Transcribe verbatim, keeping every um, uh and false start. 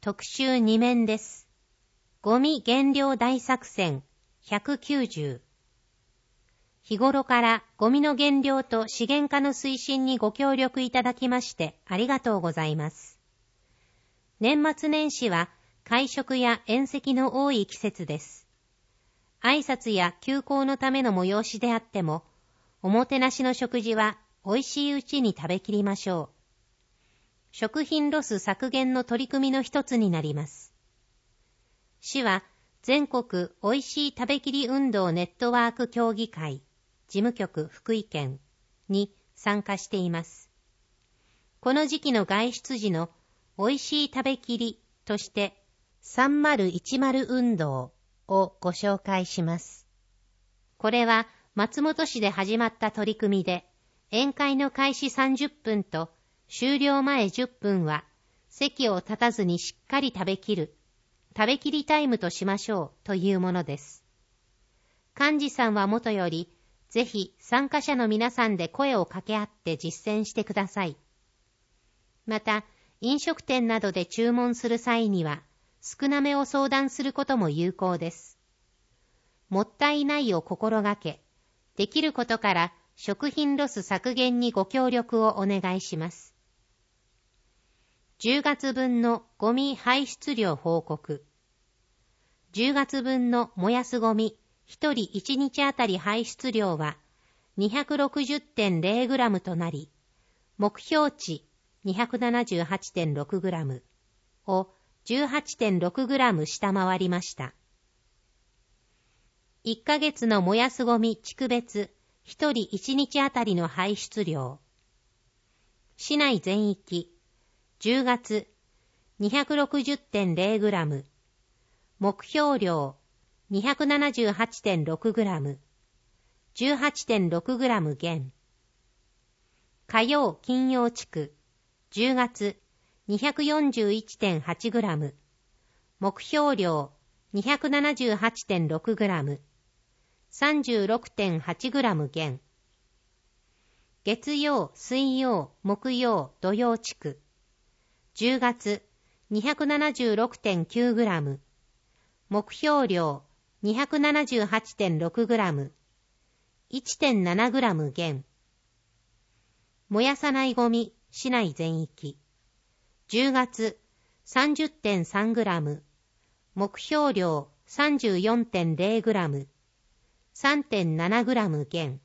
特集に面です。ゴミ減量大作戦ひゃくきゅうじゅう。日頃からゴミの減量と資源化の推進にご協力いただきましてありがとうございます。年末年始は会食や宴席の多い季節です。挨拶や休校のための催しであっても、おもてなしの食事は美味しいうちに食べきりましょう。食品ロス削減の取り組みの一つになります。市は全国おいしい食べきり運動ネットワーク協議会事務局福井県に参加しています。この時期の外出時のおいしい食べきりとしてさんまるいちまる運動をご紹介します。これは松本市で始まった取り組みで、宴会の開始さんじゅっぷんと終了前じゅっぷんは席を立たずにしっかり食べきる、食べきりタイムとしましょうというものです。幹事さんはもとより、ぜひ参加者の皆さんで声を掛け合って実践してください。また、飲食店などで注文する際には、少なめを相談することも有効です。もったいないを心がけ、できることから食品ロス削減にご協力をお願いします。じゅうがつ分のゴミ排出量報告。じゅうがつ分の燃やすゴミひとりいちにちあたり排出量は にひゃくろくじゅってんゼログラム となり、目標値 にひゃくななじゅうはちてんろくグラム を じゅうはちてんろくグラム 下回りました。いっかげつの燃やすゴミ地区別ひとりいちにちあたりの排出量。市内全域、じゅうがつ にひゃくろくじゅってんゼログラム、目標量 にひゃくななじゅうはちてんろくグラム、じゅうはちてんろくグラム 減。火曜金曜地区、じゅうがつ にひゃくよんじゅういちてんはちグラム、目標量 にひゃくななじゅうはちてんろくグラム、さんじゅうろくてんはちグラム 減。月曜、水曜、木曜、土曜地区、じゅうがつ にひゃくななじゅうろくてんきゅうグラム、目標量 にひゃくななじゅうはちてんろくグラム、いちてんななグラム 減。燃やさないゴミ市内全域、じゅうがつ さんじゅってんさんグラム、目標量 さんじゅうよんてんゼログラム、さんてんななグラム 減。